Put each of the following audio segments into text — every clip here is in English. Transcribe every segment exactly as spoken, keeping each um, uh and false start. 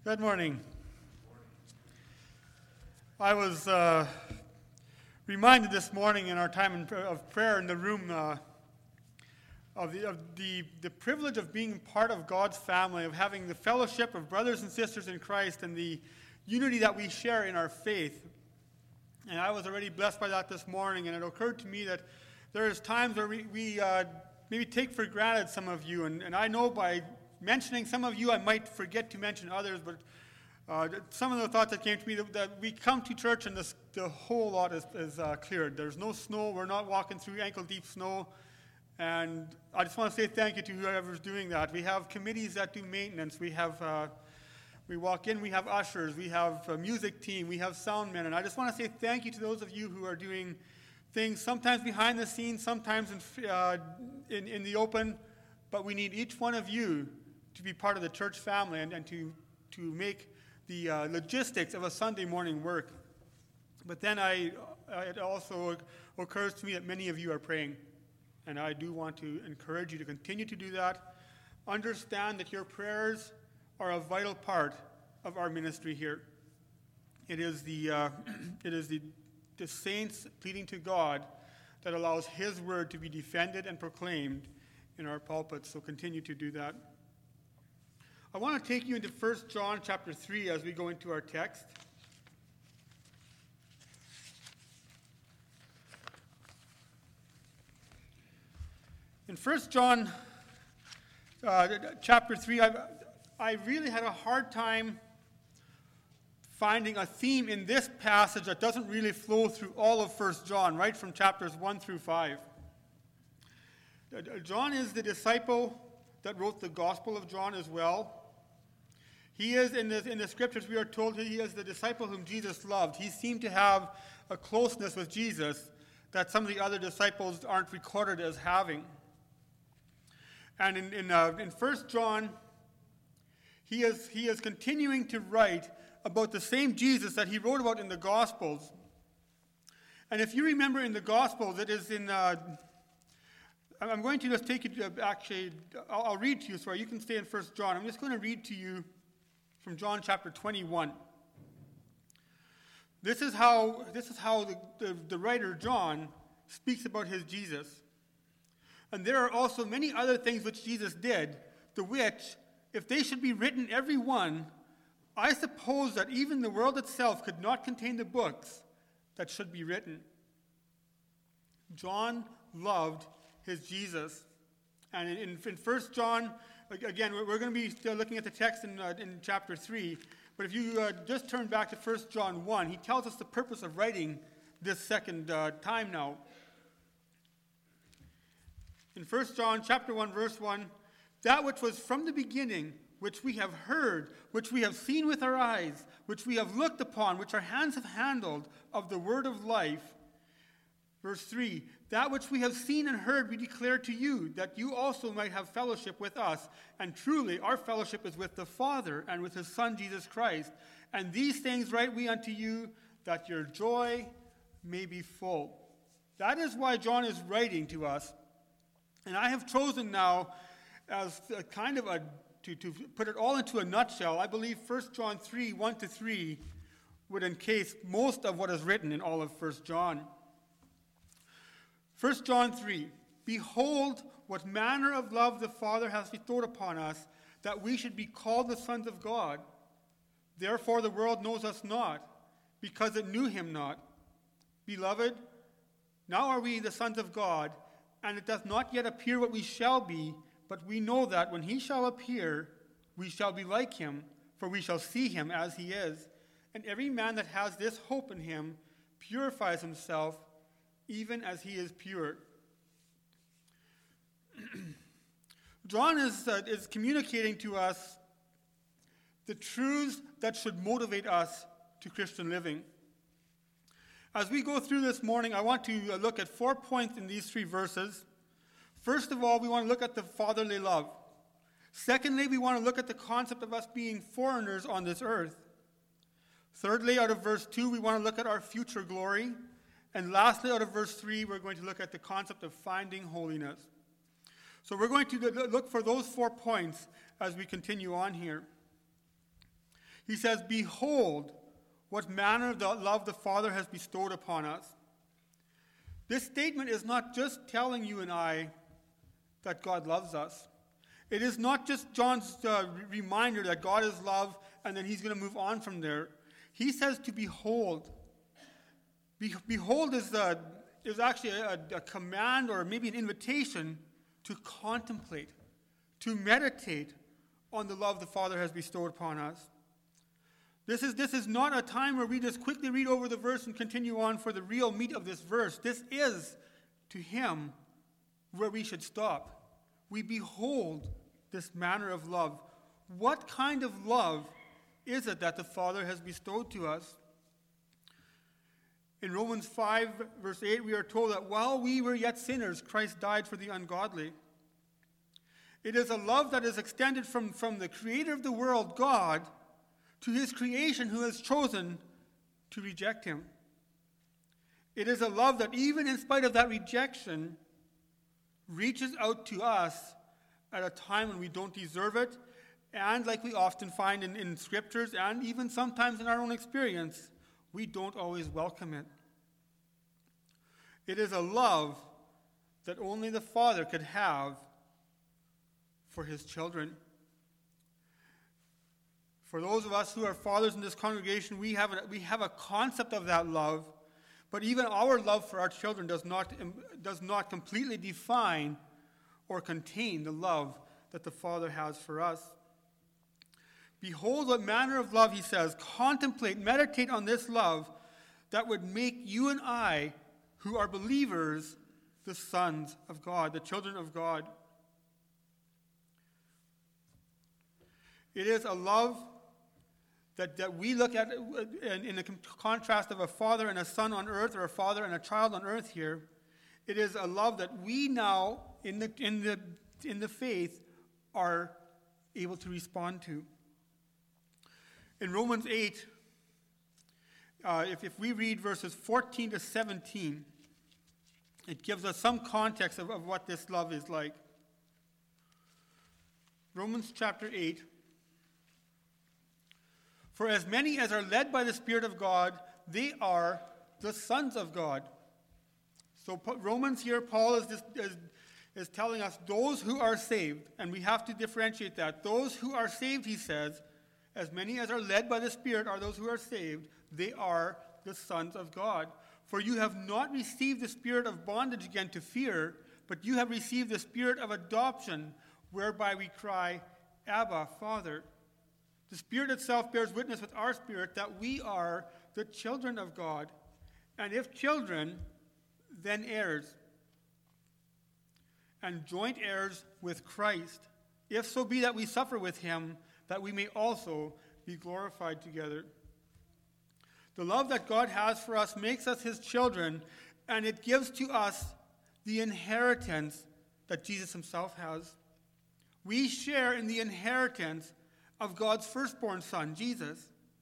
Good morning. I was uh, reminded this morning in our time in, of prayer in the room uh, of, the, of the, the privilege of being part of God's family, of having the fellowship of brothers and sisters in Christ and the unity that we share in our faith. And I was already blessed by that this morning, and it occurred to me that there is times where we, we uh, maybe take for granted some of you, and, and I know by mentioning some of you, I might forget to mention others, but uh, some of the thoughts that came to me that, that we come to church and this, the whole lot is, is uh, cleared. There's no snow. We're not walking through ankle-deep snow. And I just want to say thank you to whoever's doing that. We have committees that do maintenance. We have, uh, we walk in, we have ushers, we have a music team, we have sound men. And I just want to say thank you to those of you who are doing things sometimes behind the scenes, sometimes in, uh, in, in the open. But we need each one of you to be part of the church family and, and to, to make the uh, logistics of a Sunday morning work. But then I, uh, it also occurs to me that many of you are praying. And I do want to encourage you to continue to do that. Understand that your prayers are a vital part of our ministry here. It is the, uh, it is the, the saints pleading to God that allows His word to be defended and proclaimed in our pulpits. So continue to do that. I want to take you into First John chapter three as we go into our text. In First John uh, chapter three, I, I really had a hard time finding a theme in this passage that doesn't really flow through all of First John, right from chapters one through five. John is the disciple that wrote the Gospel of John as well. He is, in the, in the scriptures, we are told he is the disciple whom Jesus loved. He seemed to have a closeness with Jesus that some of the other disciples aren't recorded as having. And in, in, uh, in First John, he is, he is continuing to write about the same Jesus that he wrote about in the Gospels. And if you remember in the Gospels, it is in... Uh, I'm going to just take you to, actually, I'll, I'll read to you, sorry, you can stay in First John. I'm just going to read to you from John chapter twenty-one. This is how, this is how the, the, the writer John speaks about his Jesus. And there are also many other things which Jesus did, the which, if they should be written every one, I suppose that even the world itself could not contain the books that should be written. John loved his Jesus. And in, in, in First John, again, we're, we're going to be still looking at the text in, uh, in chapter three, but if you uh, just turn back to First John one, he tells us the purpose of writing this second uh, time now. In First John chapter one, verse one, that which was from the beginning, which we have heard, which we have seen with our eyes, which we have looked upon, which our hands have handled, of the word of life. Verse three, that which we have seen and heard we declare to you, that you also might have fellowship with us. And truly our fellowship is with the Father and with his Son Jesus Christ. And these things write we unto you, that your joy may be full. That is why John is writing to us. And I have chosen now, as a kind of a, to, to put it all into a nutshell, I believe First John three, one to three would encase most of what is written in all of First John. First John three, behold what manner of love the Father has bestowed upon us, that we should be called the sons of God. Therefore the world knows us not, because it knew him not. Beloved, now are we the sons of God, and it does not yet appear what we shall be, but we know that when he shall appear, we shall be like him, for we shall see him as he is. And every man that has this hope in him purifies himself, even as he is pure. John is, uh, is communicating to us the truths that should motivate us to Christian living. As we go through this morning, I want to look at four points in these three verses. First of all, we want to look at the fatherly love. Secondly, we want to look at the concept of us being foreigners on this earth. Thirdly, out of verse two, we want to look at our future glory. And lastly, out of verse three, we're going to look at the concept of finding holiness. So we're going to look for those four points as we continue on here. He says, "Behold, what manner of love the Father has bestowed upon us." This statement is not just telling you and I that God loves us. It is not just John's uh, reminder that God is love and then he's going to move on from there. He says to behold. Be- behold is, uh, is actually a, a command or maybe an invitation to contemplate, to meditate on the love the Father has bestowed upon us. This is, this is not a time where we just quickly read over the verse and continue on for the real meat of this verse. This is, to him, where we should stop. We behold this manner of love. What kind of love is it that the Father has bestowed to us? In Romans five, verse eight, we are told that while we were yet sinners, Christ died for the ungodly. It is a love that is extended from, from the creator of the world, God, to his creation who has chosen to reject him. It is a love that even in spite of that rejection, reaches out to us at a time when we don't deserve it, and like we often find in, in scriptures, and even sometimes in our own experience, we don't always welcome it. It is a love that only the Father could have for his children. For those of us who are fathers in this congregation, we have a, we have a concept of that love, but even our love for our children does not, does not completely define or contain the love that the Father has for us. Behold what manner of love, he says. Contemplate, meditate on this love that would make you and I, who are believers, the sons of God, the children of God. It is a love that, that we look at in, in the contrast of a father and a son on earth, or a father and a child on earth here. It is a love that we now, in the, in the, in the faith, are able to respond to. In Romans eight, uh, if, if we read verses fourteen to seventeen, it gives us some context of, of what this love is like. Romans chapter eight. For as many as are led by the Spirit of God, they are the sons of God. So Romans here, Paul is, just, is, is telling us those who are saved, and we have to differentiate that. Those who are saved, he says, as many as are led by the Spirit are those who are saved, they are the sons of God. For you have not received the spirit of bondage again to fear, but you have received the spirit of adoption, whereby we cry, Abba, Father. The Spirit itself bears witness with our spirit that we are the children of God. And if children, then heirs, and joint heirs with Christ, if so be that we suffer with him, that we may also be glorified together. The love that God has for us makes us his children, and it gives to us the inheritance that Jesus himself has. We share in the inheritance of God's firstborn son, Jesus.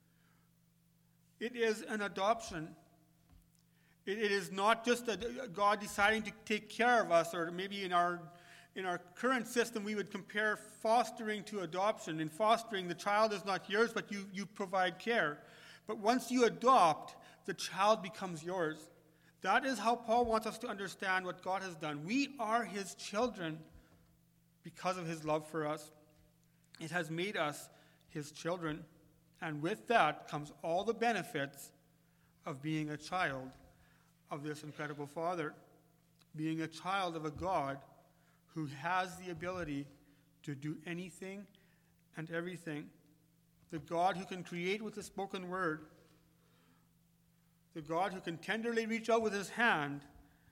It is an adoption. It, it is not just a, a God deciding to take care of us, or maybe in our in our current system we would compare fostering to adoption. In fostering, the child is not yours, but you, you provide care. But once you adopt, the child becomes yours. That is how Paul wants us to understand what God has done. We are his children because of his love for us. It has made us his children. And with that comes all the benefits of being a child of this incredible Father, being a child of a God who has the ability to do anything and everything. The God who can create with the spoken word. The God who can tenderly reach out with his hand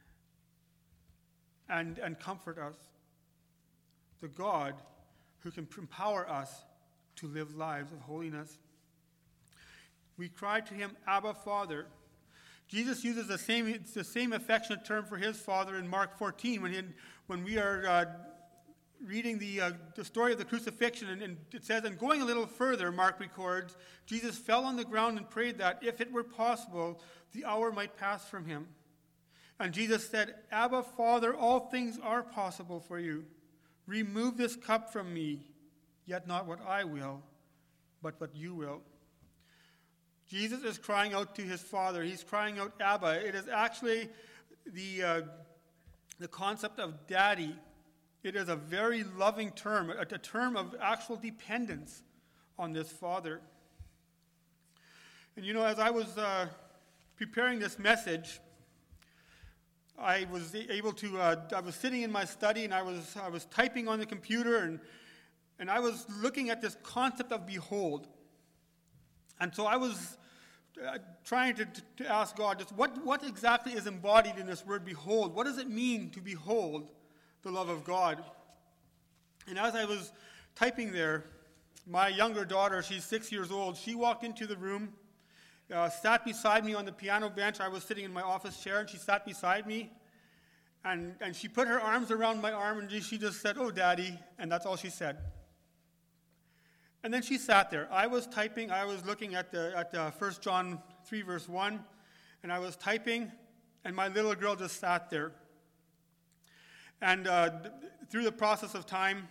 and, and comfort us. The God who can empower us to live lives of holiness. We cry to him, Abba, Father. Jesus uses the same, it's the same affectionate term for his Father in Mark fourteen when, he, when we are uh, reading the, uh, the story of the crucifixion. And, and it says, and going a little further, Mark records, Jesus fell on the ground and prayed that, if it were possible, the hour might pass from him. And Jesus said, Abba, Father, all things are possible for you. Remove this cup from me, yet not what I will, but what you will. Jesus is crying out to his Father. He's crying out, Abba. It is actually the, uh, the concept of daddy. It is a very loving term, a, a term of actual dependence on this Father. And you know, as I was uh, preparing this message, I was able to, uh, I was sitting in my study and I was I was typing on the computer and, and I was looking at this concept of behold. And so I was uh, trying to, to ask God, just what, what exactly is embodied in this word behold? What does it mean to behold the love of God? And as I was typing there, my younger daughter, she's six years old, she walked into the room, uh, sat beside me on the piano bench. I was sitting in my office chair, and she sat beside me, and, and she put her arms around my arm, and she just said, "Oh, Daddy," and that's all she said. And then she sat there. I was typing, I was looking at the at the First John three, verse one, and I was typing, and my little girl just sat there. And uh, th- through the process of time,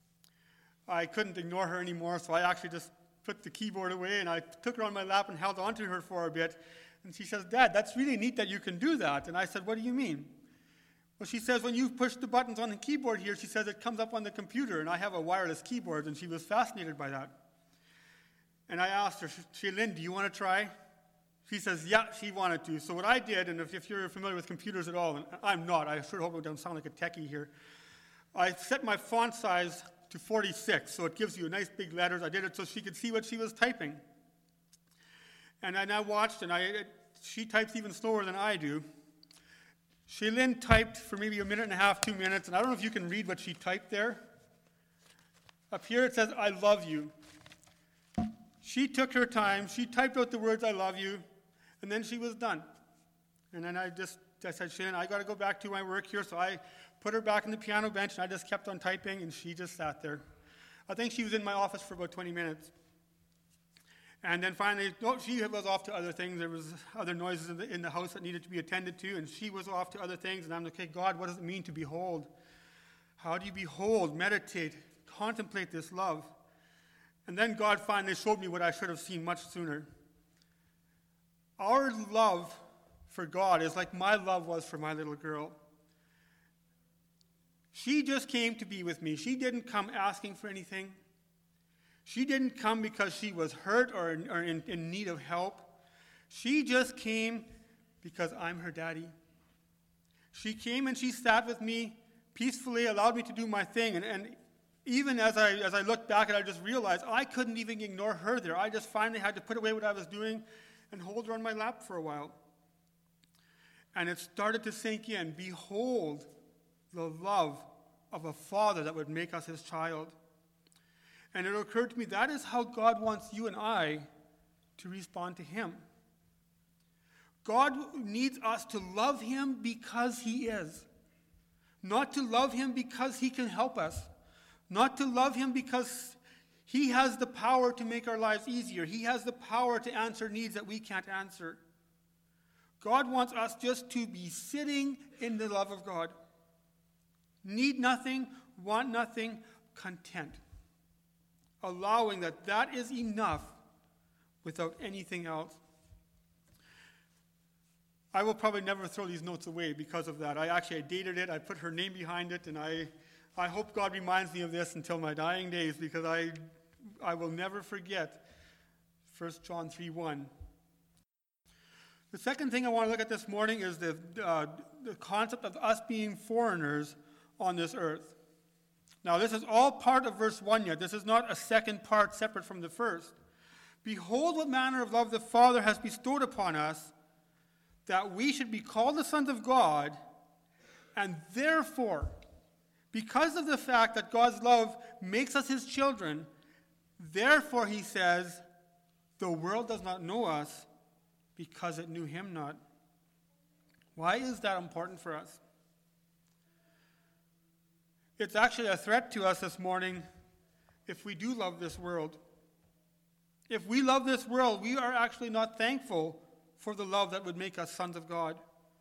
I couldn't ignore her anymore, so I actually just put the keyboard away, and I took her on my lap and held onto her for a bit. And she says, "Dad, that's really neat that you can do that." And I said, "What do you mean?" Well, she says, "When you push the buttons on the keyboard here," she says, "it comes up on the computer." And I have a wireless keyboard, and she was fascinated by that. And I asked her, "Shaylin, do you want to try?" She says, yeah, she wanted to. So what I did, and if, if you're familiar with computers at all, and I'm not, I sure hope I don't sound like a techie here, I set my font size to forty-six, so it gives you nice big letters. I did it so she could see what she was typing. And I now watched, and I, it, she types even slower than I do. Shaylin typed for maybe a minute and a half, two minutes, and I don't know if you can read what she typed there. Up here it says, "I love you." She took her time, she typed out the words, "I love you," and then she was done. And then I just I said, "Shaylin, I got to go back to my work here," so I put her back on the piano bench, and I just kept on typing, and she just sat there. I think she was in my office for about twenty minutes. And then finally, no, she was off to other things. There was other noises in the, in the house that needed to be attended to, and she was off to other things. And I'm like, "Okay, God, what does it mean to behold? How do you behold, meditate, contemplate this love?" And then God finally showed me what I should have seen much sooner. Our love for God is like my love was for my little girl. She just came to be with me. She didn't come asking for anything. She didn't come because she was hurt or, in, or in, in need of help. She just came because I'm her daddy. She came and she sat with me peacefully, allowed me to do my thing. And, and even as I as I looked back, and I just realized I couldn't even ignore her there. I just finally had to put away what I was doing and hold her on my lap for a while. And it started to sink in. Behold the love of a father that would make us his child. And it occurred to me, that is how God wants you and I to respond to him. God needs us to love him because he is. Not to love him because he can help us. Not to love him because he has the power to make our lives easier. He has the power to answer needs that we can't answer. God wants us just to be sitting in the love of God. Need nothing, want nothing, content. Allowing that that is enough without anything else. I will probably never throw these notes away because of that. I actually I dated it. I put her name behind it, and I, I hope God reminds me of this until my dying days, because I, I will never forget First John three one. The second thing I want to look at this morning is the, uh, the concept of us being foreigners on this earth. Now, this is all part of verse one yet. This is not a second part separate from the first. Behold what manner of love the Father has bestowed upon us, that we should be called the sons of God, and therefore, because of the fact that God's love makes us his children, therefore, he says, the world does not know us because it knew him not. Why is that important for us? It's actually a threat to us this morning if we do love this world. If we love this world, we are actually not thankful for the love that would make us sons of God.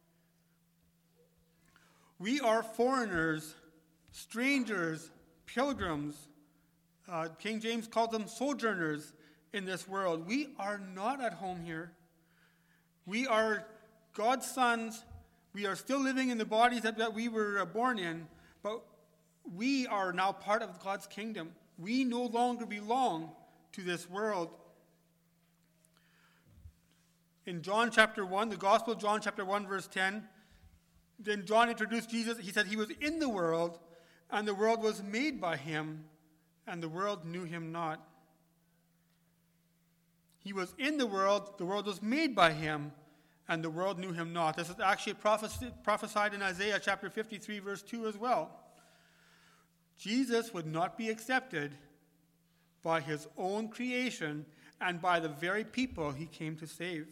We are foreigners, strangers, pilgrims. Uh, King James called them sojourners in this world. We are not at home here. We are God's sons. We are still living in the bodies that, that we were born in, but we are now part of God's kingdom. We no longer belong to this world. In John chapter one, the Gospel of John chapter one, verse ten, then John introduced Jesus. He said he was in the world, and the world was made by him, and the world knew him not. He was in the world, the world was made by him, and the world knew him not. This is actually prophesied in Isaiah chapter fifty-three, verse two as well. Jesus would not be accepted by his own creation and by the very people he came to save.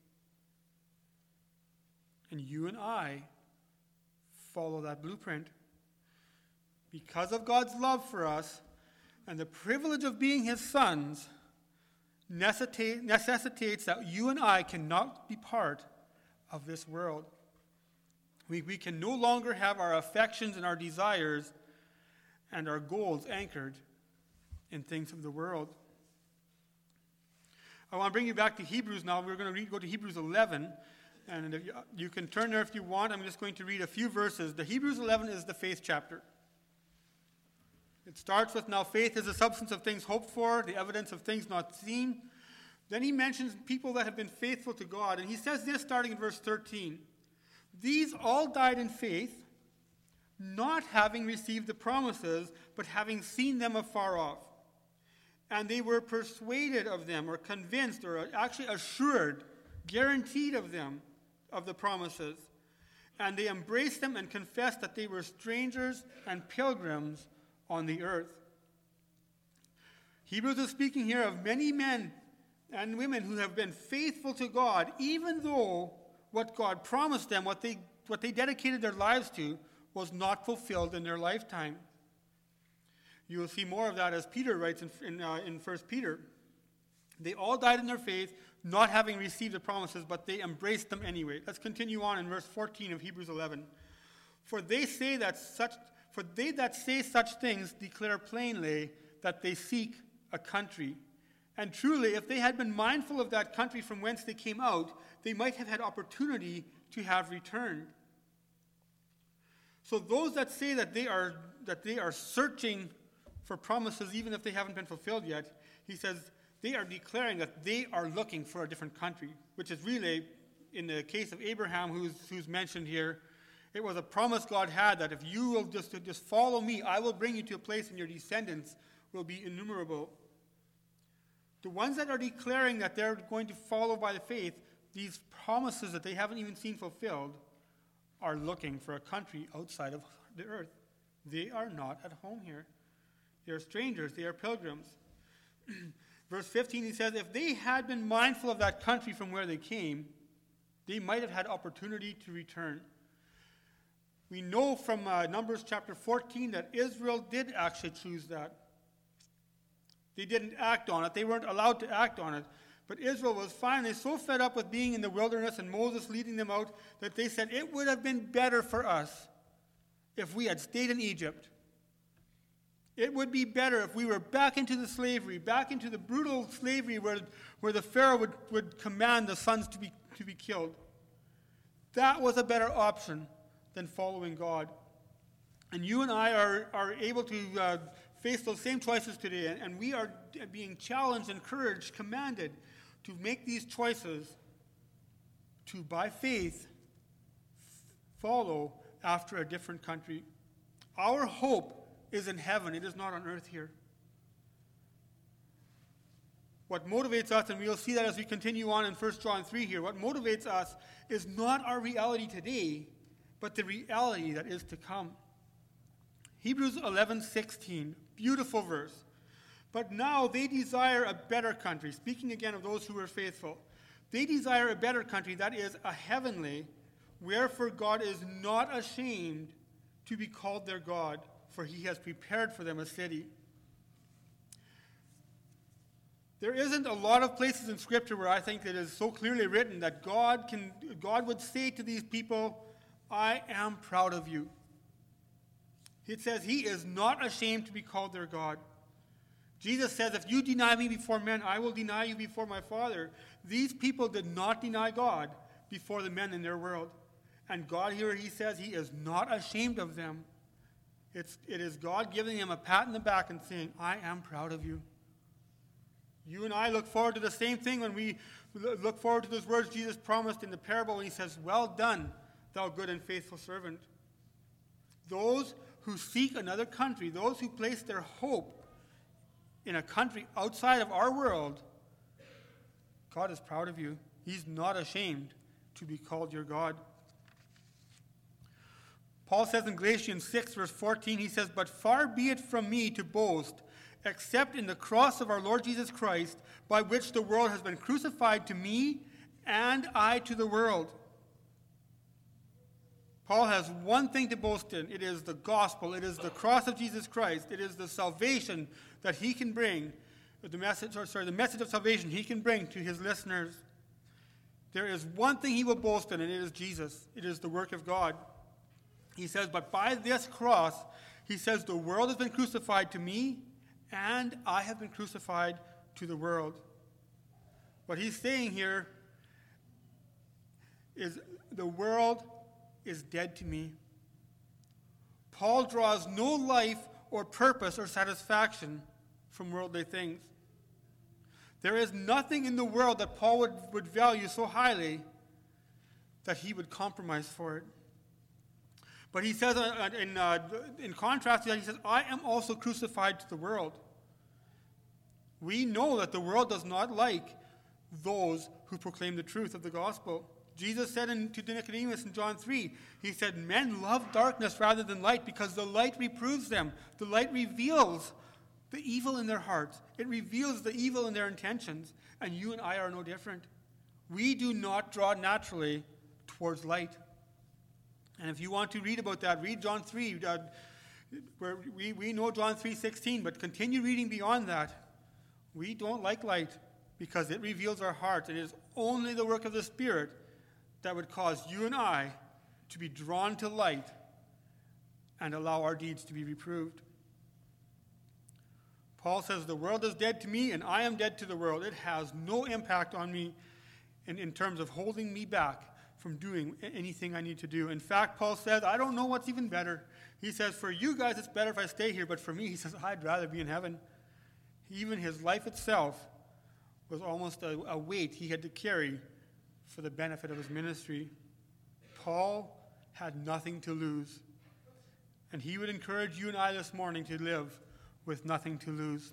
And you and I follow that blueprint. Because of God's love for us and the privilege of being his sons, necessitates that you and I cannot be part of this world. We, we can no longer have our affections and our desires and our goals anchored in things of the world. I want to bring you back to Hebrews now. We're going to read, go to Hebrews eleven. And if you, you can turn there if you want. I'm just going to read a few verses. The Hebrews eleven is the faith chapter. It starts with, now faith is the substance of things hoped for, the evidence of things not seen. Then he mentions people that have been faithful to God. And he says this starting in verse thirteen. These all died in faith, not having received the promises, but having seen them afar off. And they were persuaded of them, or convinced, or actually assured, guaranteed of them, of the promises. And they embraced them and confessed that they were strangers and pilgrims on the earth. Hebrews is speaking here of many men and women who have been faithful to God, even though what God promised them, what they, what they dedicated their lives to, was not fulfilled in their lifetime. You will see more of that as Peter writes in, in, uh, in First Peter. They all died in their faith, not having received the promises, but they embraced them anyway. Let's continue on in verse fourteen of Hebrews eleven. For they say that such, for they that say such things declare plainly that they seek a country. And truly, if they had been mindful of that country from whence they came out, they might have had opportunity to have returned. So those that say that they are that they are searching for promises, even if they haven't been fulfilled yet, he says they are declaring that they are looking for a different country, which is really, in the case of Abraham, who's who's mentioned here, it was a promise God had that if you will just, just follow me, I will bring you to a place and your descendants will be innumerable. The ones that are declaring that they're going to follow by the faith, these promises that they haven't even seen fulfilled, are looking for a country outside of the earth. They are not at home here. They are strangers. They are pilgrims. Verse fifteen, he says, if they had been mindful of that country from where they came, they might have had opportunity to return. We know from uh, Numbers chapter fourteen that Israel did actually choose that. They didn't act on it. They weren't allowed to act on it. But Israel was finally so fed up with being in the wilderness and Moses leading them out that they said, it would have been better for us if we had stayed in Egypt. It would be better if we were back into the slavery, back into the brutal slavery where, where the Pharaoh would, would command the sons to be, to be killed. That was a better option than following God. And you and I are, are able to uh, face those same choices today, and, and we are being challenged, encouraged, commanded to make these choices to, by faith, follow after a different country. Our hope is in heaven. It is not on earth here. What motivates us, and we'll see that as we continue on in First John three here, what motivates us is not our reality today, but the reality that is to come. Hebrews eleven sixteen, beautiful verse. But now they desire a better country. Speaking again of those who are faithful. They desire a better country, that is, a heavenly, wherefore God is not ashamed to be called their God, for he has prepared for them a city. There isn't a lot of places in Scripture where I think it is so clearly written that God can, God would say to these people, I am proud of you. It says he is not ashamed to be called their God. Jesus says, if you deny me before men, I will deny you before my Father. These people did not deny God before the men in their world. And God here, he says, he is not ashamed of them. It's, it is God giving him a pat in the back and saying, I am proud of you. You and I look forward to the same thing when we look forward to those words Jesus promised in the parable when he says, well done, thou good and faithful servant. Those who seek another country, those who place their hope in a country outside of our world, God is proud of you. He's not ashamed to be called your God. Paul says in Galatians six, verse fourteen, he says, but far be it from me to boast, except in the cross of our Lord Jesus Christ, by which the world has been crucified to me, and I to the world. Paul has one thing to boast in. It is the gospel. It is the cross of Jesus Christ. It is the salvation that he can bring, the message, or sorry, the message of salvation he can bring to his listeners. There is one thing he will boast in, and it is Jesus. It is the work of God. He says, but by this cross, he says, the world has been crucified to me, and I have been crucified to the world. What he's saying here is the world is dead to me. Paul draws no life or purpose or satisfaction from worldly things. There is nothing in the world that Paul would, would value so highly that he would compromise for it. But he says, uh, in, uh, in contrast to that, he says, I am also crucified to the world. We know that the world does not like those who proclaim the truth of the gospel. Jesus said in, to Nicodemus in John three, he said, men love darkness rather than light because the light reproves them. The light reveals the evil in their hearts. It reveals the evil in their intentions. And you and I are no different. We do not draw naturally towards light. And if you want to read about that, read John three, uh, where we, we know John three sixteen, but continue reading beyond that. We don't like light because it reveals our hearts. It is only the work of the Spirit that would cause you and I to be drawn to light and allow our deeds to be reproved. Paul says, the world is dead to me and I am dead to the world. It has no impact on me in, in terms of holding me back from doing anything I need to do. In fact, Paul says, I don't know what's even better. He says, for you guys, it's better if I stay here, but for me, he says, I'd rather be in heaven. Even his life itself was almost a, a weight he had to carry for the benefit of his ministry. Paul had nothing to lose. And he would encourage you and I this morning to live with nothing to lose.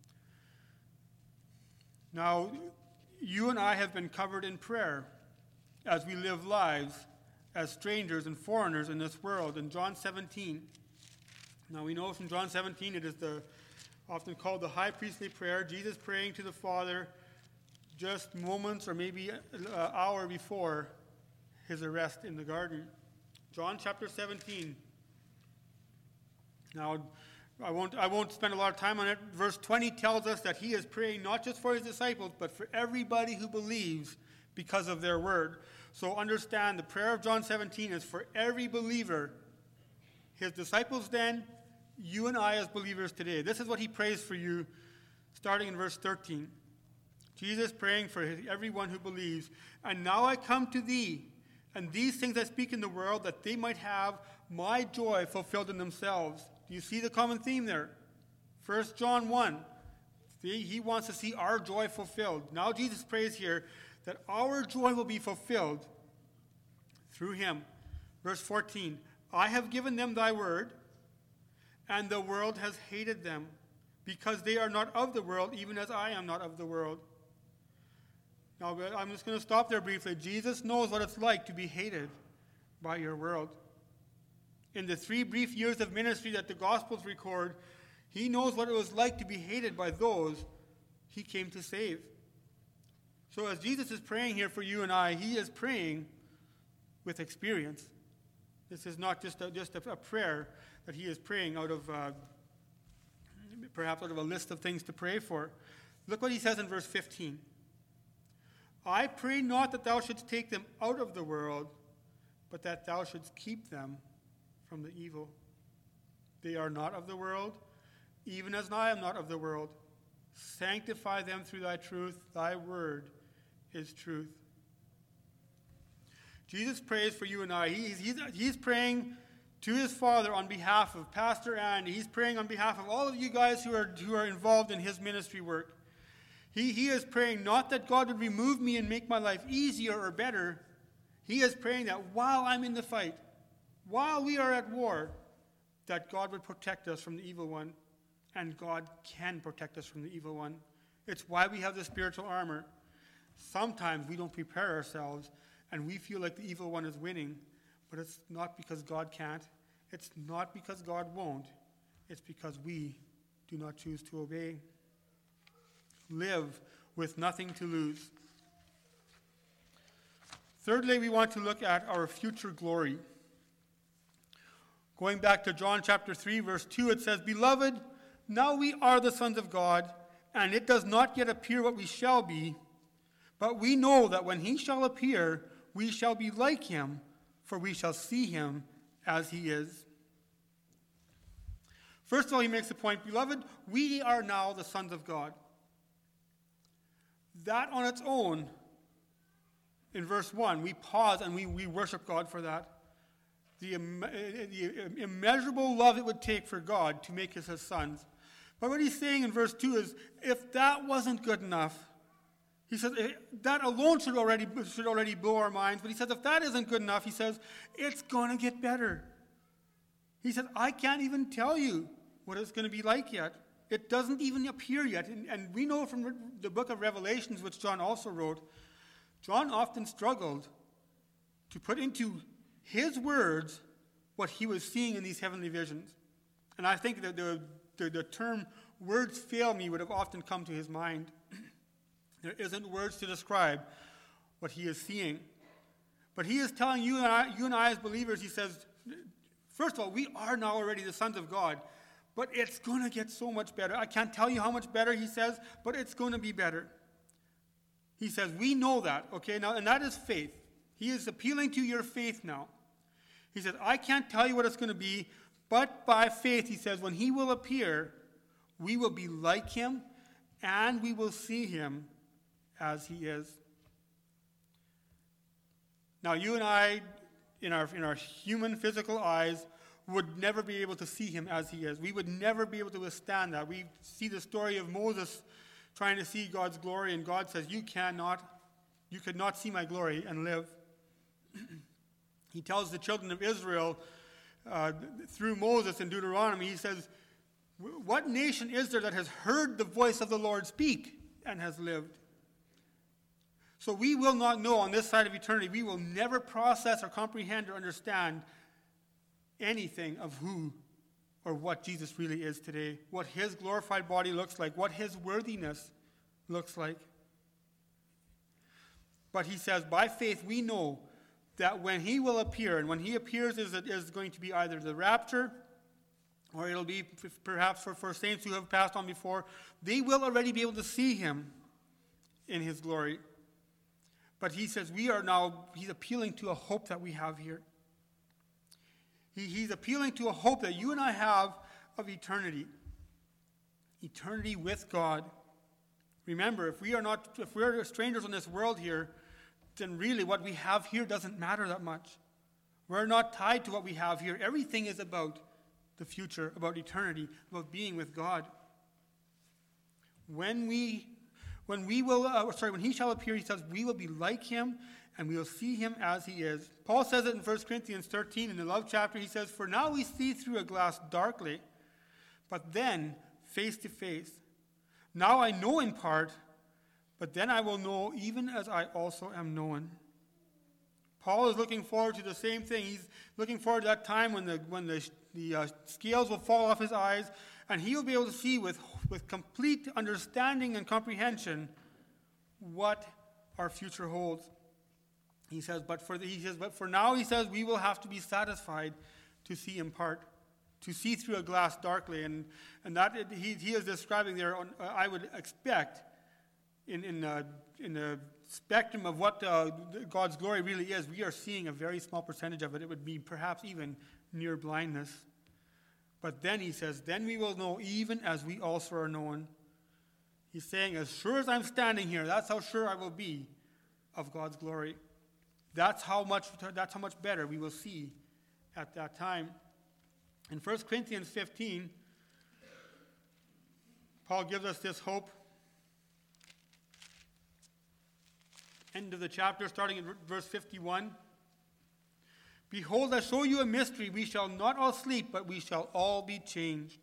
Now, you and I have been covered in prayer as we live lives as strangers and foreigners in this world. In John seventeen, now we know from John seventeen, it is the often called the high priestly prayer, Jesus praying to the Father just moments or maybe an hour before his arrest in the garden. John chapter seventeen. Now, I won't, I won't spend a lot of time on it. Verse twenty tells us that he is praying not just for his disciples, but for everybody who believes because of their word. So understand, the prayer of John seventeen is for every believer. His disciples then, you and I as believers today. This is what he prays for you, starting in verse thirteen. Jesus praying for his, everyone who believes. And now I come to thee, and these things I speak in the world, that they might have my joy fulfilled in themselves. Do you see the common theme there? First John one. See, he wants to see our joy fulfilled. Now Jesus prays here that our joy will be fulfilled through him. Verse fourteen, I have given them thy word, and the world has hated them, because they are not of the world, even as I am not of the world. Now, I'm just going to stop there briefly. Jesus knows what it's like to be hated by your world. In the three brief years of ministry that the Gospels record, he knows what it was like to be hated by those he came to save. So as Jesus is praying here for you and I, he is praying with experience. This is not just a, just a, a prayer that he is praying out of, uh, perhaps out of a list of things to pray for. Look what he says in verse fifteen. I pray not that thou shouldst take them out of the world, but that thou shouldst keep them from the evil. They are not of the world, even as I am not of the world. Sanctify them through thy truth. Thy word is truth. Jesus prays for you and I. He's, he's, he's praying to his Father on behalf of Pastor Andy. He's praying on behalf of all of you guys who are, who are involved in his ministry work. He, he is praying not that God would remove me and make my life easier or better. He is praying that while I'm in the fight, while we are at war, that God would protect us from the evil one. And God can protect us from the evil one. It's why we have the spiritual armor. Sometimes we don't prepare ourselves and we feel like the evil one is winning, but it's not because God can't. It's not because God won't. It's because we do not choose to obey. Live with nothing to lose. Thirdly, we want to look at our future glory. Going back to John chapter three, verse two, it says, Beloved, now we are the sons of God, and it does not yet appear what we shall be, but we know that when he shall appear, we shall be like him, for we shall see him as he is. First of all, he makes the point, Beloved, we are now the sons of God. That on its own, in verse one, we pause and we, we worship God for that. The, the immeasurable love it would take for God to make us his sons. But what he's saying in verse two is, if that wasn't good enough, he says, that alone should already, should already blow our minds. But he says, if that isn't good enough, he says, it's going to get better. He says, I can't even tell you what it's going to be like yet. It doesn't even appear yet. And, and we know from the book of Revelations, which John also wrote, John often struggled to put into his words what he was seeing in these heavenly visions. And I think that the, the, the term words fail me would have often come to his mind. There isn't words to describe what he is seeing. But he is telling you and I, you and I as believers, he says, first of all, we are now already the sons of God, but it's going to get so much better. I can't tell you how much better, he says, but it's going to be better. He says, we know that, okay? Now, and that is faith. He is appealing to your faith now. He says, I can't tell you what it's going to be, but by faith, he says, when he will appear, we will be like him, and we will see him as he is. Now, you and I, in our, in our human physical eyes, would never be able to see him as he is. We would never be able to withstand that. We see the story of Moses trying to see God's glory, and God says, you cannot, you could not see my glory and live. He tells the children of Israel uh, through Moses in Deuteronomy, he says, what nation is there that has heard the voice of the Lord speak and has lived? So we will not know on this side of eternity, we will never process or comprehend or understand anything of who or what Jesus really is today, what his glorified body looks like, what his worthiness looks like. But he says, by faith we know that when he will appear, and when he appears is, is going to be either the rapture, or it'll be perhaps for, for saints who have passed on before, they will already be able to see him in his glory. But he says we are now, he's appealing to a hope that we have here. He, he's appealing to a hope that you and I have of eternity. Eternity with God. Remember, if we are not, if we're strangers in this world here, then really what we have here doesn't matter that much. We're not tied to what we have here. Everything is about the future, about eternity, about being with God. When we, when we will, uh, sorry, when he shall appear, he says, we will be like him, and we will see him as he is. Paul says it in First Corinthians thirteen, in the love chapter. He says, for now we see through a glass darkly, but then face to face. Now I know in part, but then I will know even as I also am known. Paul is looking forward to the same thing. He's looking forward to that time when the when the, the uh, scales will fall off his eyes, and he will be able to see with, with complete understanding and comprehension what our future holds. He says, but for the, he says, but for now, he says, we will have to be satisfied to see in part, to see through a glass darkly, and and that it, he he is describing there. On, uh, I would expect in in uh, in the spectrum of what uh, God's glory really is, we are seeing a very small percentage of it. It would be perhaps even near blindness. But then he says, then we will know even as we also are known. He's saying, as sure as I'm standing here, that's how sure I will be of God's glory. That's how much, that's how much better we will see at that time. In First Corinthians fifteen, Paul gives us this hope. End of the chapter, starting at verse fifty-one. Behold, I show you a mystery. We shall not all sleep, but we shall all be changed.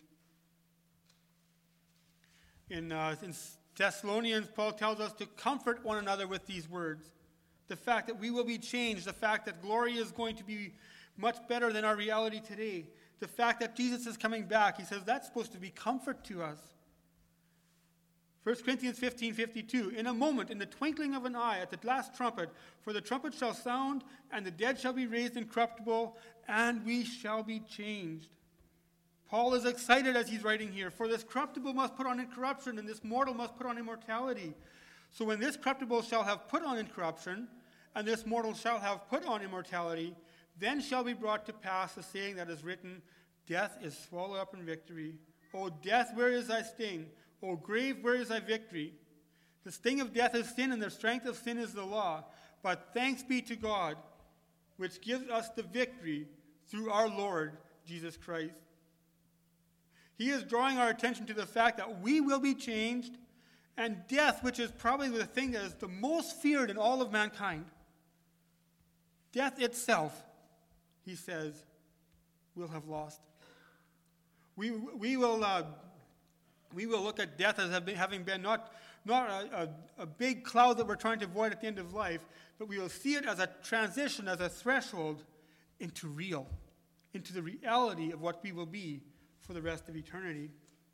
In, uh, in Thessalonians, Paul tells us to comfort one another with these words. The fact that we will be changed, the fact that glory is going to be much better than our reality today, the fact that Jesus is coming back, he says that's supposed to be comfort to us. First Corinthians fifteen fifty-two, in a moment, in the twinkling of an eye, at the last trumpet, for the trumpet shall sound, and the dead shall be raised incorruptible, and we shall be changed. Paul is excited as he's writing here, for this corruptible must put on incorruption, and this mortal must put on immortality. So when this corruptible shall have put on incorruption, and this mortal shall have put on immortality, then shall be brought to pass the saying that is written, death is swallowed up in victory. O death, where is thy sting? O grave, where is thy victory? The sting of death is sin, and the strength of sin is the law. But thanks be to God, which gives us the victory through our Lord Jesus Christ. He is drawing our attention to the fact that we will be changed, and death, which is probably the thing that is the most feared in all of mankind, death itself, he says, will have lost. We, we, will, uh, we will look at death as having been not, not a, a, a big cloud that we're trying to avoid at the end of life, but we will see it as a transition, as a threshold into real, into the reality of what we will be for the rest of eternity.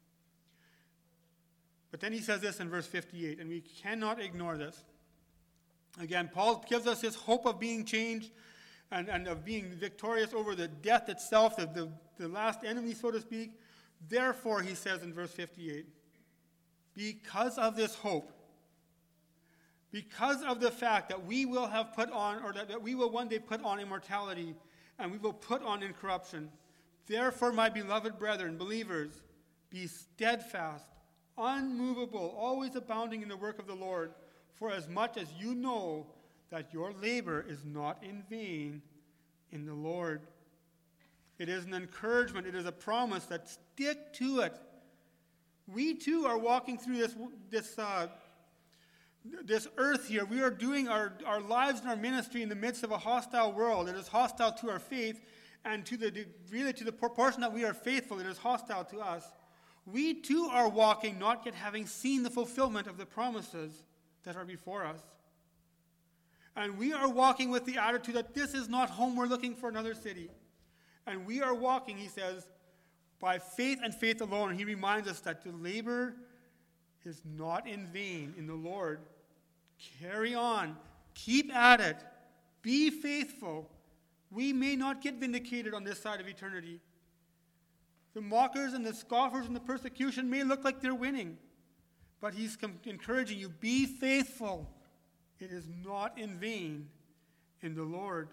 But then he says this in verse fifty-eight, and we cannot ignore this. Again, Paul gives us this hope of being changed and, and of being victorious over the death itself, the, the, the last enemy, so to speak. Therefore, he says in verse fifty-eight, because of this hope, because of the fact that we will have put on, or that, that we will one day put on immortality, and we will put on incorruption, therefore, my beloved brethren, believers, be steadfast, unmovable, always abounding in the work of the Lord, for as much as you know that your labor is not in vain in the Lord. It is an encouragement, it is a promise that stick to it. We too are walking through this, this, uh, this earth here. We are doing our, our lives and our ministry in the midst of a hostile world. It is hostile to our faith, and to the really to the proportion that we are faithful, it is hostile to us. We too are walking, not yet having seen the fulfillment of the promises that are before us. And we are walking with the attitude that this is not home, we're looking for another city. And we are walking, he says, by faith and faith alone. He reminds us that the labor is not in vain in the Lord. Carry on. Keep at it. Be faithful. We may not get vindicated on this side of eternity. The mockers and the scoffers and the persecution may look like they're winning. But he's com- encouraging you, be faithful. It is not in vain in the Lord.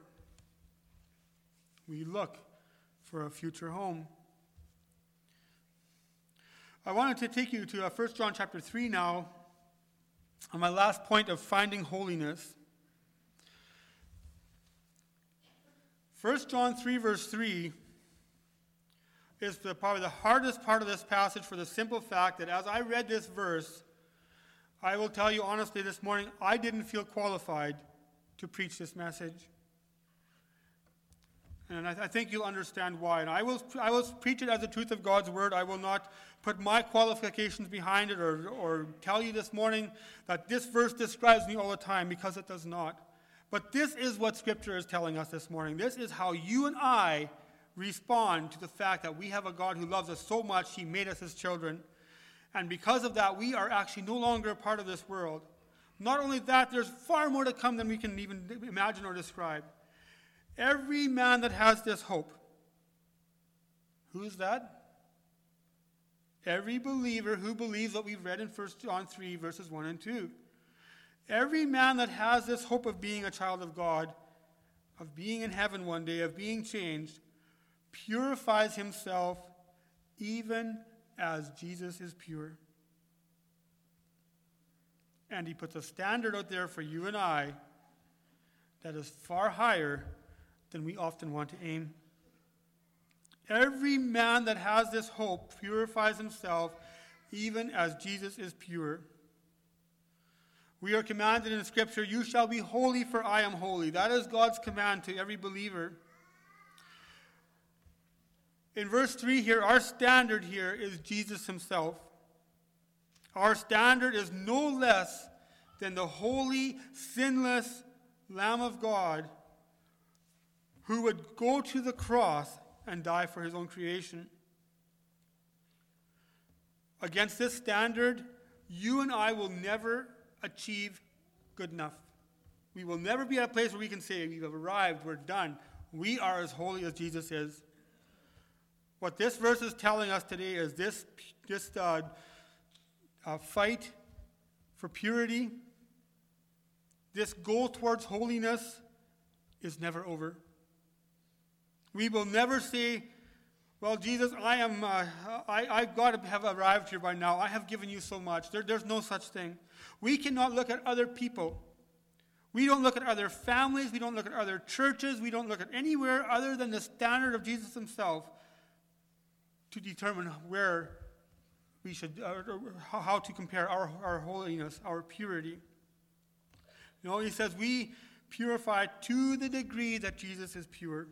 We look for a future home. I wanted to take you to uh, First John chapter three now, on my last point of finding holiness. First John three, verse three, is the, probably the hardest part of this passage for the simple fact that as I read this verse, I will tell you honestly this morning, I didn't feel qualified to preach this message. And I, I think you'll understand why. And I will, I will preach it as the truth of God's word. I will not put my qualifications behind it or, or tell you this morning that this verse describes me all the time, because it does not. But this is what Scripture is telling us this morning. This is how you and I respond to the fact that we have a God who loves us so much, he made us his children. And because of that, we are actually no longer a part of this world. Not only that, there's far more to come than we can even imagine or describe. Every man that has this hope, who's that? Every believer who believes what we've read in First John three, verses one and two. Every man that has this hope of being a child of God, of being in heaven one day, of being changed, purifies himself even as Jesus is pure. And he puts a standard out there for you and I that is far higher than we often want to aim. Every man that has this hope purifies himself, even as Jesus is pure. We are commanded in Scripture, you shall be holy, for I am holy. That is God's command to every believer. In verse three here, our standard here is Jesus himself. Our standard is no less than the holy, sinless Lamb of God who would go to the cross and die for his own creation. Against this standard, you and I will never achieve good enough. We will never be at a place where we can say, we've arrived, we're done. We are as holy as Jesus is. What this verse is telling us today is this, this uh, uh, fight for purity, this goal towards holiness is never over. We will never say, well, Jesus, I am, uh, I, I've got to have arrived here by now. I have given you so much. There, there's no such thing. We cannot look at other people. We don't look at other families. We don't look at other churches. We don't look at anywhere other than the standard of Jesus himself to determine where we should, uh, how to compare our, our holiness, our purity. You know, he says we purify to the degree that Jesus is pure.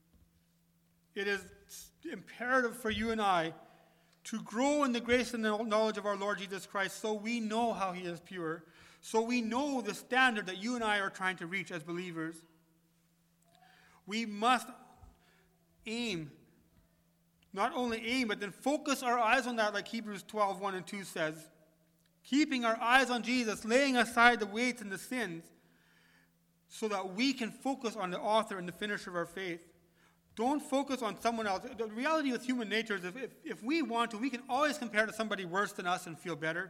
It is imperative for you and I to grow in the grace and the knowledge of our Lord Jesus Christ so we know how he is pure, so we know the standard that you and I are trying to reach as believers. We must aim, not only aim, but then focus our eyes on that, like Hebrews twelve, one and two says. Keeping our eyes on Jesus, laying aside the weights and the sins, so that we can focus on the author and the finisher of our faith. Don't focus on someone else. The reality with human nature is if, if, if we want to, we can always compare to somebody worse than us and feel better.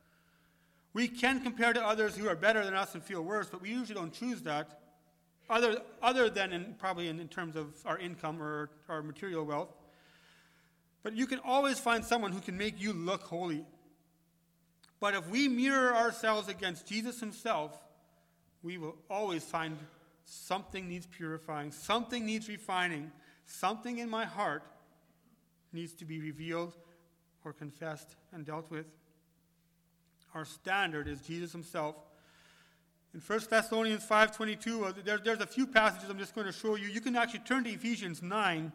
We can compare to others who are better than us and feel worse, but we usually don't choose that, other, other than in, probably in, in terms of our income or our material wealth. But you can always find someone who can make you look holy. But if we mirror ourselves against Jesus himself, we will always find something needs purifying, something needs refining, something in my heart needs to be revealed or confessed and dealt with. Our standard is Jesus himself. In First Thessalonians five twenty-two, uh, there, there's a few passages I'm just going to show you. You can actually turn to Ephesians nine.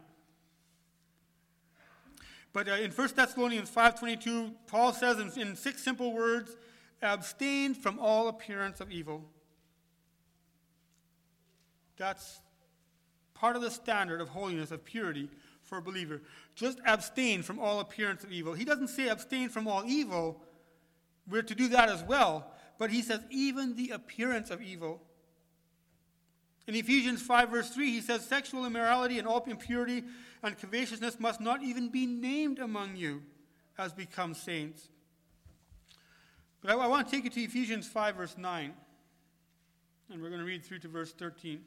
But uh, in First Thessalonians five twenty-two, Paul says in, in six simple words, abstain from all appearance of evil. That's part of the standard of holiness, of purity for a believer. Just abstain from all appearance of evil. He doesn't say abstain from all evil. We're to do that as well. But he says even the appearance of evil. In Ephesians five verse three, he says sexual immorality and all impurity and covetousness must not even be named among you as becomes saints. But I, I want to take you to Ephesians five verse nine. And we're going to read through to verse thirteen.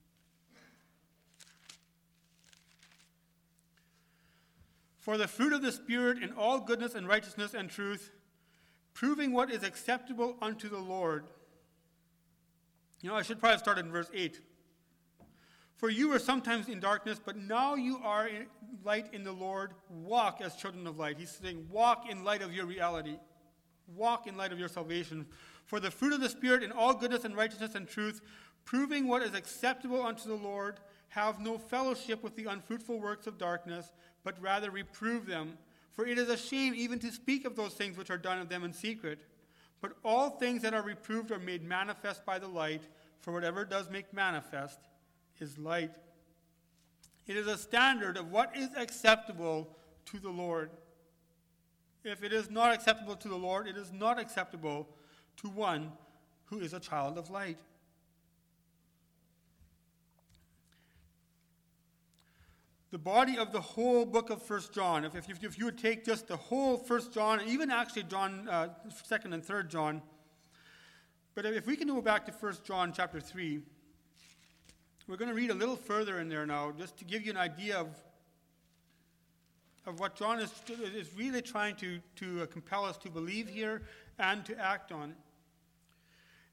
For the fruit of the Spirit in all goodness and righteousness and truth, proving what is acceptable unto the Lord. You know, I should probably have started in verse eight. For you were sometimes in darkness, but now you are in light in the Lord. Walk as children of light. He's saying, walk in light of your reality. Walk in light of your salvation. For the fruit of the Spirit in all goodness and righteousness and truth, proving what is acceptable unto the Lord, have no fellowship with the unfruitful works of darkness, but rather reprove them. For it is a shame even to speak of those things which are done of them in secret. But all things that are reproved are made manifest by the light, for whatever does make manifest is light. It is a standard of what is acceptable to the Lord. If it is not acceptable to the Lord, it is not acceptable to one who is a child of light. The body of the whole book of First John, if, if, if you would take just the whole First John, even actually John, uh, second and third John, but if we can go back to First John chapter three, we're going to read a little further in there now, just to give you an idea of, of what John is, is really trying to, to uh, compel us to believe here and to act on.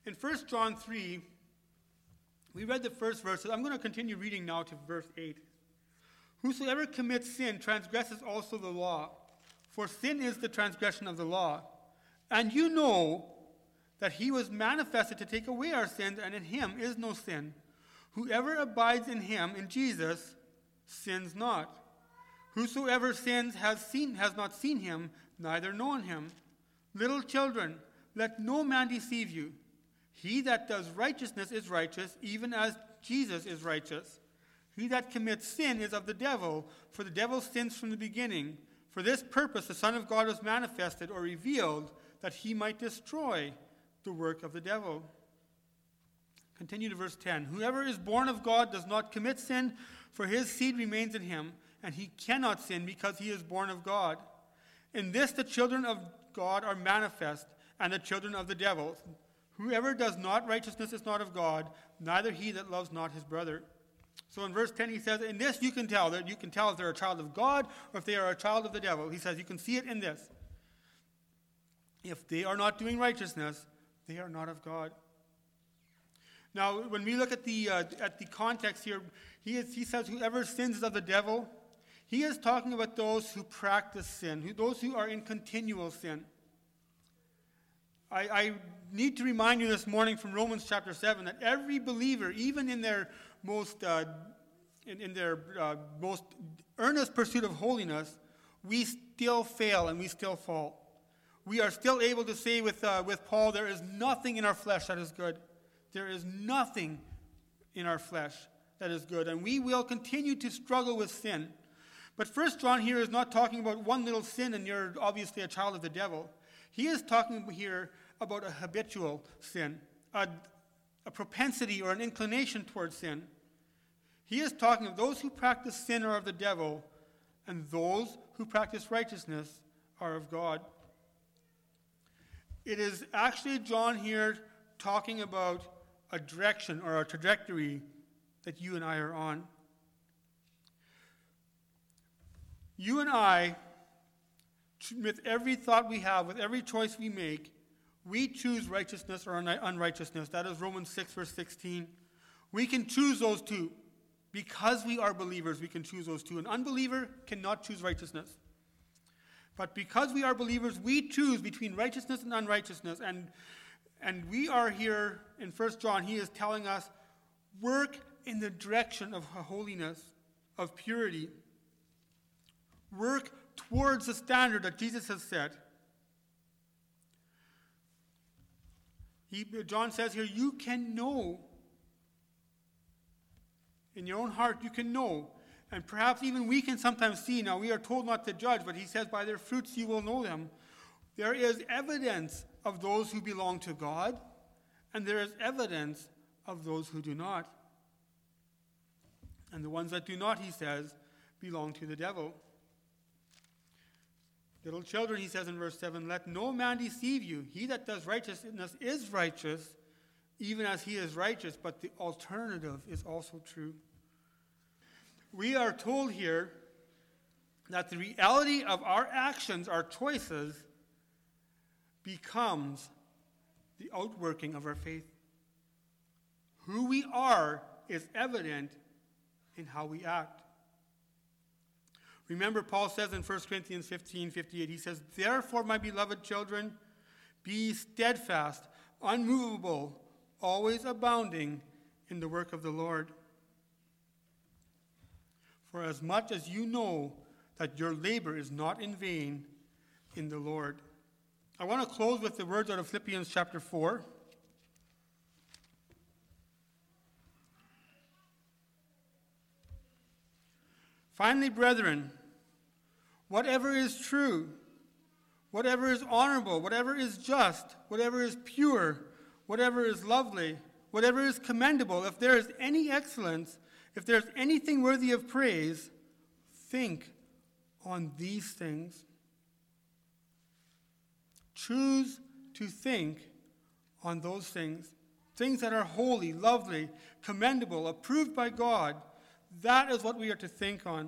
In First John three, we read the first verses. I'm going to continue reading now to verse eight. Whosoever commits sin transgresses also the law, for sin is the transgression of the law. And you know that he was manifested to take away our sins, and in him is no sin. Whoever abides in him, in Jesus, sins not. Whosoever sins has seen has not seen him, neither known him. Little children, let no man deceive you. He that does righteousness is righteous, even as Jesus is righteous. He that commits sin is of the devil, for the devil sins from the beginning. For this purpose the Son of God was manifested or revealed, that he might destroy the work of the devil. Continue to verse ten. Whoever is born of God does not commit sin, for his seed remains in him, and he cannot sin because he is born of God. In this the children of God are manifest, and the children of the devil. Whoever does not righteousness is not of God, neither he that loves not his brother. So in verse ten he says, in this you can tell, that you can tell if they're a child of God or if they are a child of the devil. He says you can see it in this. If they are not doing righteousness, they are not of God. Now, when we look at the uh, at the context here, he is, he says, whoever sins is of the devil. He is talking about those who practice sin, who, those who are in continual sin. I, I need to remind you this morning from Romans chapter seven that every believer, even in their most uh, in, in their uh, most earnest pursuit of holiness, we still fail and we still fall. We are still able to say with uh, with Paul, there is nothing in our flesh that is good. There is nothing in our flesh that is good, and we will continue to struggle with sin. But First John here is not talking about one little sin and you're obviously a child of the devil. He is talking here about a habitual sin, a, a propensity or an inclination towards sin. He is talking of those who practice sin are of the devil, and those who practice righteousness are of God. It is actually John here talking about a direction or a trajectory that you and I are on. You and I, with every thought we have, with every choice we make, we choose righteousness or unrighteousness. That is Romans six, verse sixteen. We can choose those two. Because we are believers, we can choose those two. An unbeliever cannot choose righteousness. But because we are believers, we choose between righteousness and unrighteousness. And, and we are here in First John, he is telling us, work in the direction of holiness, of purity. Work towards the standard that Jesus has set. He, John says here, you can know. In your own heart, you can know. And perhaps even we can sometimes see. Now, we are told not to judge, but he says, by their fruits you will know them. There is evidence of those who belong to God, and there is evidence of those who do not. And the ones that do not, he says, belong to the devil. Little children, he says in verse seven, let no man deceive you. He that does righteousness is righteous, even as he is righteous, but the alternative is also true. We are told here that the reality of our actions, our choices, becomes the outworking of our faith. Who we are is evident in how we act. Remember, Paul says in First Corinthians fifteen fifty-eight, he says, therefore, my beloved children, be steadfast, unmovable, always abounding in the work of the Lord. For as much as you know that your labor is not in vain in the Lord. I want to close with the words out of Philippians chapter four. Finally, brethren, whatever is true, whatever is honorable, whatever is just, whatever is pure, whatever is lovely, whatever is commendable, if there is any excellence, if there is anything worthy of praise, think on these things. Choose to think on those things, things that are holy, lovely, commendable, approved by God. That is what we are to think on.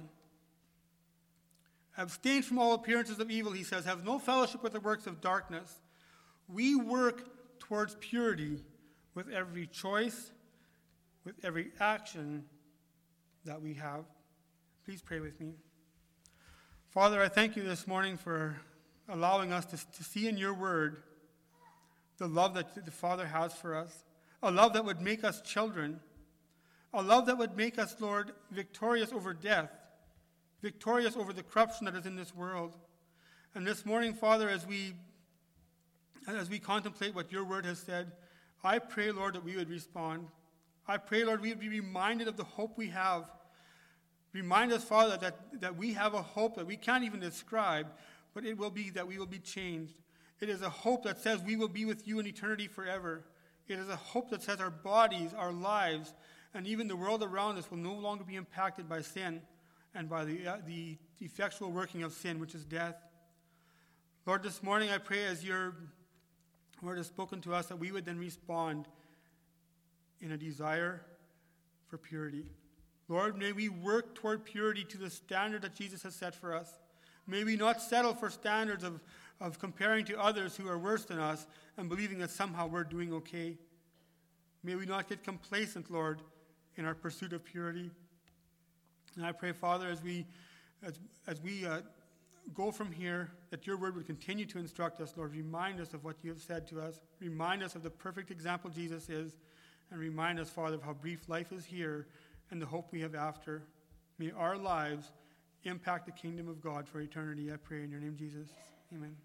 Abstain from all appearances of evil, he says. Have no fellowship with the works of darkness. We work towards purity. with every choice, with every action that we have. Please pray with me. Father, I thank you this morning for allowing us to, to see in your word the love that the Father has for us, a love that would make us children, a love that would make us, Lord, victorious over death, victorious over the corruption that is in this world. And this morning, Father, as we as we contemplate what your word has said, I pray, Lord, that we would respond. I pray, Lord, we would be reminded of the hope we have. Remind us, Father, that, that we have a hope that we can't even describe, but it will be that we will be changed. It is a hope that says we will be with you in eternity forever. It is a hope that says our bodies, our lives, and even the world around us will no longer be impacted by sin and by the, uh, the effectual working of sin, which is death. Lord, this morning I pray as your word has spoken to us that we would then respond in a desire for purity. Lord, may we work toward purity to the standard that Jesus has set for us. May we not settle for standards of, of comparing to others who are worse than us and believing that somehow we're doing okay. May we not get complacent, Lord, in our pursuit of purity. And I pray, Father, as we as, as we uh, go from here, that your word would continue to instruct us, Lord. Remind us of what you have said to us. Remind us of the perfect example Jesus is. And remind us, Father, of how brief life is here and the hope we have after. May our lives impact the kingdom of God for eternity. I pray in your name, Jesus. Amen.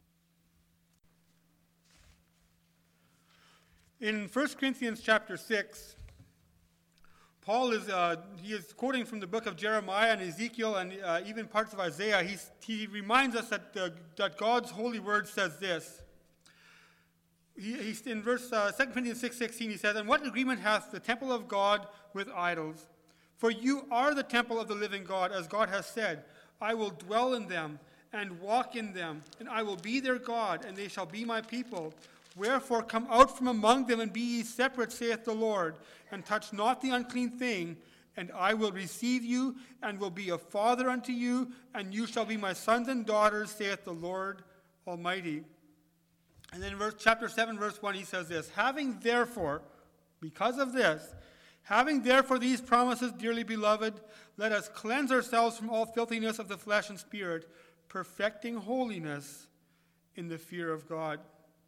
In First Corinthians chapter six, Paul is uh, he is quoting from the book of Jeremiah and Ezekiel and uh, even parts of Isaiah. He's, he reminds us that, uh, that God's holy word says this. He, he's in verse uh, Second Corinthians six sixteen, he says, "And what agreement hath the temple of God with idols? For you are the temple of the living God, as God has said, I will dwell in them and walk in them, and I will be their God, and they shall be my people. Wherefore come out from among them, and be ye separate, saith the Lord, and touch not the unclean thing, and I will receive you, and will be a father unto you, and you shall be my sons and daughters, saith the Lord Almighty." And then in verse, chapter seven, verse one, he says this, "Having therefore, because of this, having therefore these promises, dearly beloved, let us cleanse ourselves from all filthiness of the flesh and spirit, perfecting holiness in the fear of God."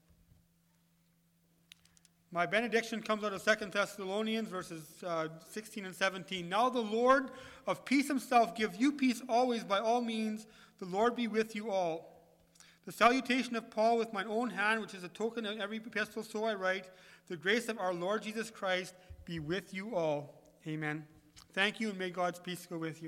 My benediction comes out of Second Thessalonians verses uh, sixteen and seventeen. "Now the Lord of peace himself give you peace always by all means. The Lord be with you all. The salutation of Paul with mine own hand, which is a token of every epistle, so I write. The grace of our Lord Jesus Christ be with you all. Amen." Thank you, and may God's peace go with you.